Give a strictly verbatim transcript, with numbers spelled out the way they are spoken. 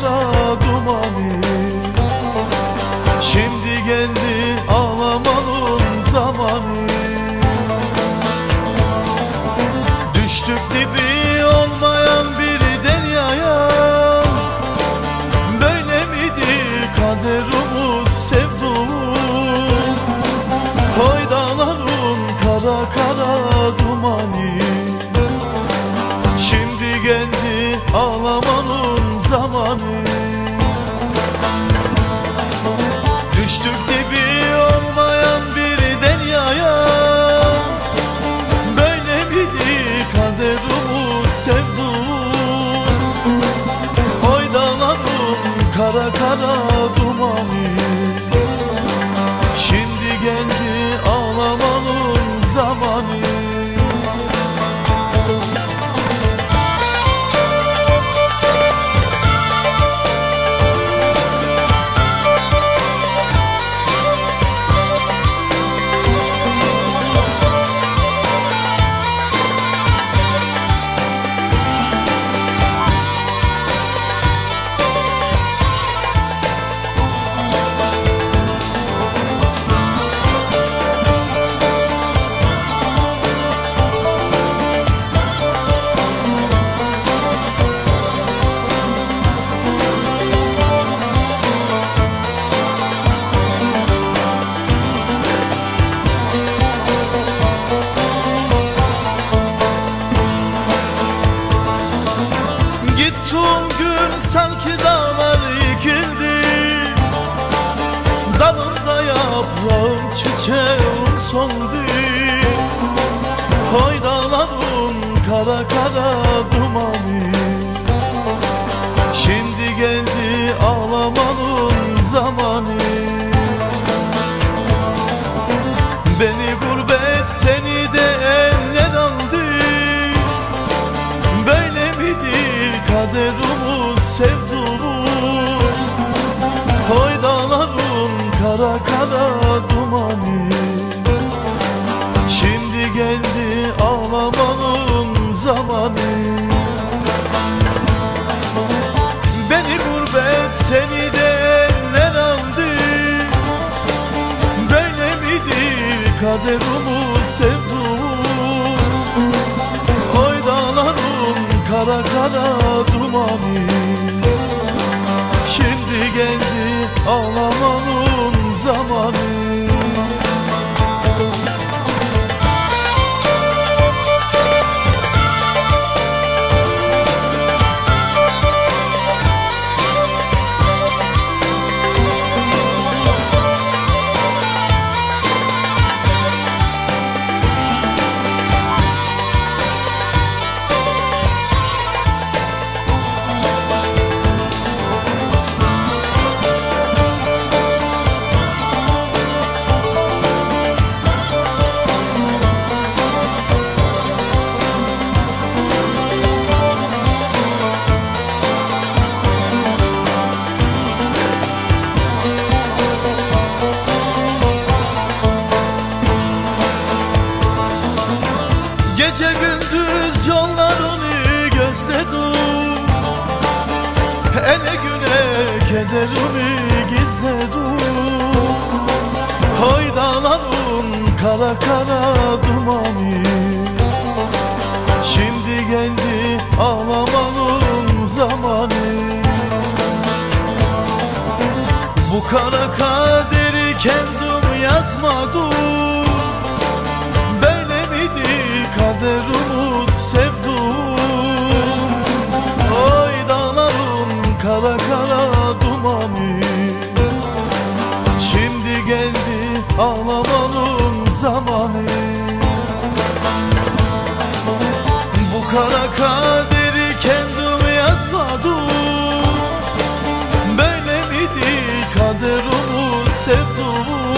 kara dumanı. Şimdi geldi ağlamanın zamanı. Düştük dibi olmayan bir deryaya. Böyle miydi kaderimiz sevduğum? Koy dağların kara kara dumanı. Şimdi geldi ağlamanın zamanı. Düştük dibi olmayan bir deryaya. Böyle miydi kaderimiz sevduğum? Oy dağların kara kara dumanı. Şimdi geldi ağlamanın zamanı. Son gün sanki dağlar yıkıldı. Dalında yaprağım çiçeğim soldu. Koy dağların kara kara dumanı. Şimdi geldi ağlamanın zamanı. Beni gurbet seni de eller aldı. Böyle miydi kaderimiz sevduğum? Koy dağların kara kara dumanı. Şimdi geldi ağlamanın zamanı. Beni gurbet seni de eller aldı. Böyle miydi kaderimiz sevduğum? Oy dağların kara kara dumanı. Şimdi geldi ağlamanın zamanı. Gece gündüz yollarını gözledim. Ele güne kederimi gizledim. Hoy dağların kara kara dumanı. Şimdi geldi ağlamanın zamanı. Bu kara kaderi kendim yazmadım. Böyle miydi kaderimiz sevduğum? Oy dağların kara kara dumanı. Şimdi geldi ağlamanın zamanı. Bu kara kaderi kendim yazmadım. Böyle miydi kaderimiz sevduğum?